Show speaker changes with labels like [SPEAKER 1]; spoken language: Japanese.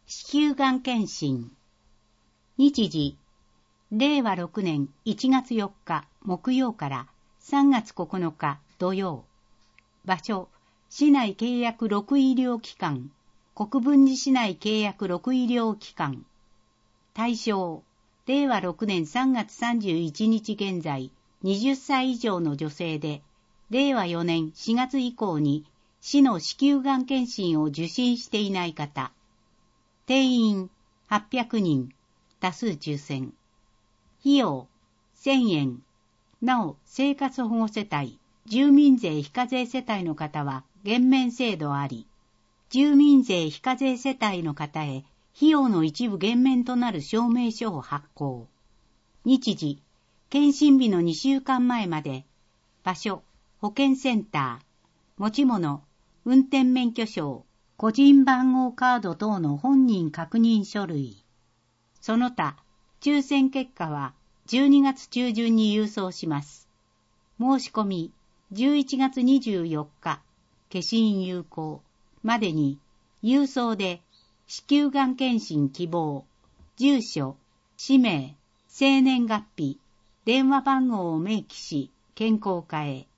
[SPEAKER 1] 子宮がん検診。日時、令和6年1月4日木曜から3月9日土曜。場所、市内契約6医療機関、国分寺市内契約6医療機関。対象、令和6年3月31日現在、20歳以上の女性で、令和4年4月以降に市の子宮がん検診を受診していない方。定員800人、多数抽選。費用1000円。なお、生活保護世帯、住民税非課税世帯の方は減免制度あり、住民税非課税世帯の方へ費用の一部減免となる証明書を発行。日時、検診日の2週間前まで。場所、保健センター。持ち物、運転免許証、個人番号カード等の本人確認書類。その他、抽選結果は12月中旬に郵送します。申し込み、11月24日、消印有効までに、郵送で子宮がん検診希望、住所、氏名、生年月日、電話番号を明記し、健康課へ。